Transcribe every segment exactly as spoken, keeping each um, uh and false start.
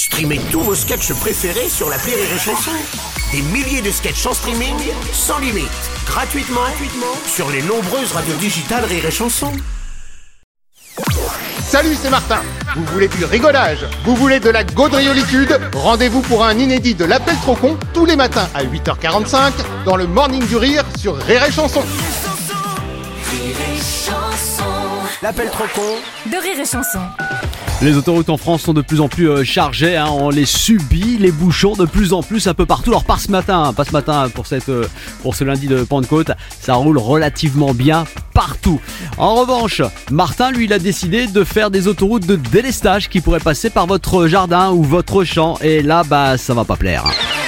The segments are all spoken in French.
Streamez tous vos sketchs préférés sur l'appli Rire et Chanson. Des milliers de sketchs en streaming, sans limite, gratuitement, gratuitement sur les nombreuses radios digitales Rire et Chanson. Salut, c'est Martin. Vous voulez du rigolage? Vous voulez de la gaudriolitude? Rendez-vous pour un inédit de l'Appel trop con tous les matins à huit heures quarante-cinq dans le Morning du Rire sur Rire et Chanson. L'appel trop con de Rire et Chanson. Les autoroutes en France sont de plus en plus euh, chargées, hein, on les subit, les bouchons de plus en plus un peu partout. Alors pas ce matin, pas ce matin pour, cette, euh, pour ce lundi de Pentecôte, ça roule relativement bien partout. En revanche, Martin, lui, il a décidé de faire des autoroutes de délestage qui pourraient passer par votre jardin ou votre champ. Et là, bah, ça va pas plaire.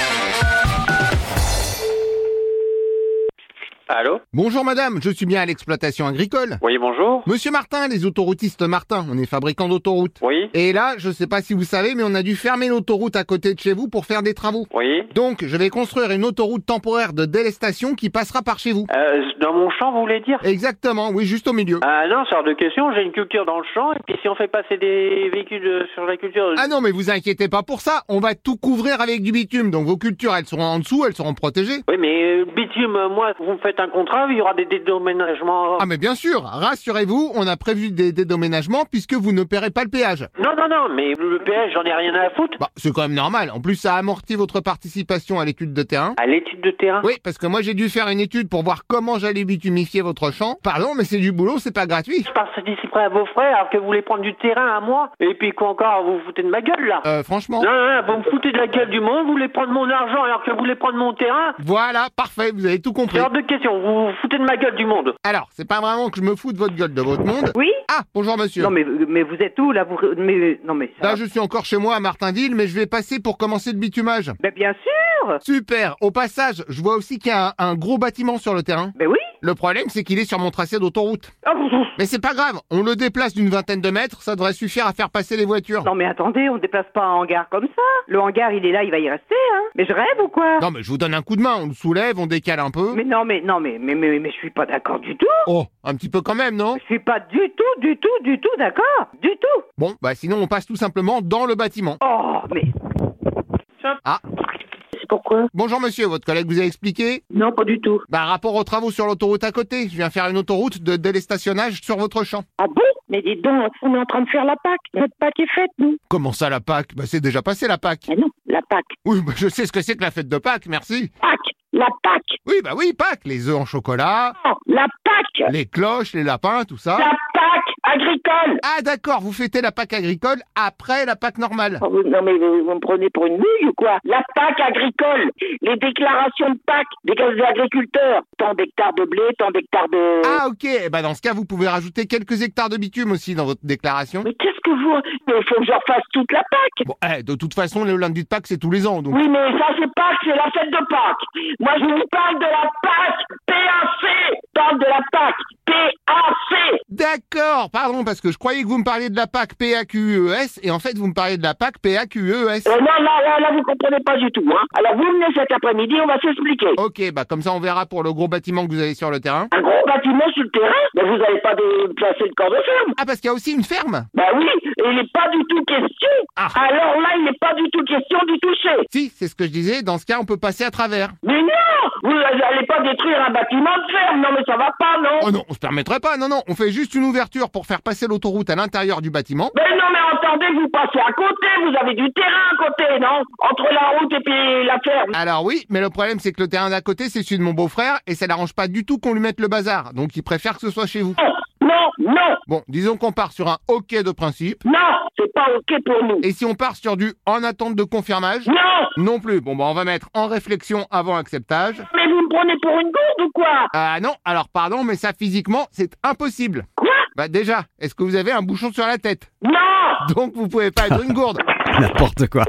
Allô? Bonjour madame, je suis bien à l'exploitation agricole. Oui, bonjour. Monsieur Martin, les autoroutistes Martin, on est fabricant d'autoroutes. Oui. Et là, je sais pas si vous savez, mais on a dû fermer l'autoroute à côté de chez vous pour faire des travaux. Oui. Donc, je vais construire une autoroute temporaire de délestation qui passera par chez vous. Euh, dans mon champ, vous voulez dire? Exactement, oui, juste au milieu. Ah non, c'est hors de question, j'ai une culture dans le champ, et puis si on fait passer des véhicules euh, sur la culture... Ah non, mais vous inquiétez pas pour ça, on va tout couvrir avec du bitume, donc vos cultures, elles seront en dessous, elles seront protégées. Oui, mais euh, bitume, euh, moi, vous me faites un contrat, il y aura des dédommagements... Ah mais bien sûr, rassurez-vous, on a prévu des dédommagements puisque vous ne paierez pas le péage. Non, non, non, mais le péage, j'en ai rien à foutre. Bah, c'est quand même normal, en plus ça amortit votre participation à l'étude de terrain. À l'étude de terrain? Oui, parce que moi j'ai dû faire une étude pour voir comment j'allais bitumifier votre champ. Pardon, mais c'est du boulot, c'est pas gratuit. Je passe d'ici près à vos frères, alors que vous voulez prendre du terrain à moi. Et puis quoi encore, vous vous foutez de ma gueule, là? Euh, franchement... Non, non, non, vous me foutez de la gueule du monde, vous voulez prendre mon argent alors que vous voulez prendre mon terrain? Voilà, parfait, vous avez tout compris. C'est hors de question, vous vous foutez de ma gueule du monde. Alors, c'est pas vraiment que je me fous de votre gueule, de votre monde. Oui? Ah, bonjour monsieur. Non mais, mais vous êtes où là vous, mais, Non mais ça... Là, je suis encore chez moi à Martinville, mais je vais passer pour commencer le bitumage. Ben bien sûr. Super. Au passage, je vois aussi qu'il y a un, un gros bâtiment sur le terrain. Ben oui. Le problème, c'est qu'il est sur mon tracé d'autoroute. Oh, pff. Mais c'est pas grave, on le déplace d'une vingtaine de mètres, ça devrait suffire à faire passer les voitures. Non mais attendez, on déplace pas un hangar comme ça. Le hangar il est là, il va y rester, hein. Mais je rêve ou quoi? Non mais je vous donne un coup de main, on le soulève, on décale un peu. Mais non mais, non mais, mais, mais, mais je suis pas d'accord du tout. Oh, un petit peu quand même, non? Je suis pas du tout, du tout, du tout d'accord. Du tout. Bon, bah sinon on passe tout simplement dans le bâtiment. Oh, mais... Ah. C'est pourquoi? Bonjour monsieur, votre collègue vous a expliqué? Non, pas du tout. Bah rapport aux travaux sur l'autoroute à côté, je viens faire une autoroute de délestationnage sur votre champ. Ah bon? Mais dis donc, on est en train de faire la Pâques. Notre Pâques est faite, nous. Comment ça la Pâques? Bah c'est déjà passé la Pâques. Ah non, la Pâques. Oui, bah je sais ce que c'est que la fête de Pâques, merci. Pâques. La Pâques. Oui, bah oui, Pâques, les œufs en chocolat, Oh, la Pâques. les cloches, les lapins, tout ça. La Pâques agricole. Ah d'accord, vous fêtez la Pâques agricole après la Pâques normale. Oh, non mais vous, vous me prenez pour une bouille ou quoi? La Pâques agricole, les déclarations de Pâques des agriculteurs. Tant d'hectares de blé, tant d'hectares de... Ah ok, eh ben dans ce cas vous pouvez rajouter quelques hectares de bitume aussi dans votre déclaration. Mais qu'est-ce que vous... Mais il faut que je refasse toute la Pâques. Bon, eh, de toute façon le lundi de Pâques c'est tous les ans donc. Oui mais ça c'est Pâques, c'est la fête de Pâques. Moi je vous parle de la Pâques P A C. Je parle de la Pâques P A C. D'accord, pardon parce que je croyais que vous me parliez de la Pâques P A Q U E S et en fait vous me parliez de la Pâques P A Q E S. Euh, non, là, là, là, vous comprenez pas du tout, hein. Alors vous venez cet après-midi, on va s'expliquer. Ok, bah comme ça on verra pour le gros bâtiment que vous avez sur le terrain. Un gros bâtiment sur le terrain? Mais vous n'avez pas de placer de corps de ferme. Ah parce qu'il y a aussi une ferme. Bah oui, et il n'est pas du tout question. Ah. Alors là, il n'est pas du tout question d'y toucher. Si, c'est ce que je disais, dans ce cas on peut passer à travers. Mais non! Vous n'allez pas détruire un bâtiment de ferme, non mais ça va pas, non? Oh non, on se permettrait pas, non non, on fait juste une ouverture pour faire passer l'autoroute à l'intérieur du bâtiment. Mais non mais entendez, vous passez à côté, vous avez du terrain à côté, non? Entre la route et puis la ferme. Alors oui, mais le problème c'est que le terrain d'à côté c'est celui de mon beau-frère et ça l'arrange pas du tout qu'on lui mette le bazar, donc il préfère que ce soit chez vous. Non, non, non, Bon, disons qu'on part sur un OK de principe, non, c'est pas ok pour nous. et si on part sur du en attente de confirmage, Non! non plus. Bon bah on va mettre en réflexion avant acceptage. Mais vous me prenez pour une gourde ou quoi? Ah non, alors pardon, mais ça physiquement c'est impossible. Quoi? Bah déjà, est-ce que vous avez un bouchon sur la tête? Non! Donc vous pouvez pas être une gourde. N'importe quoi.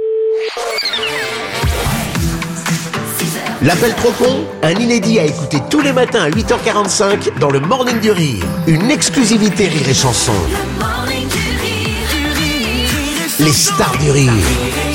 L'appel trop con, un inédit à écouter tous les matins à huit heures quarante-cinq dans le Morning du Rire. Une exclusivité Rire et Chanson. Les stars du rire.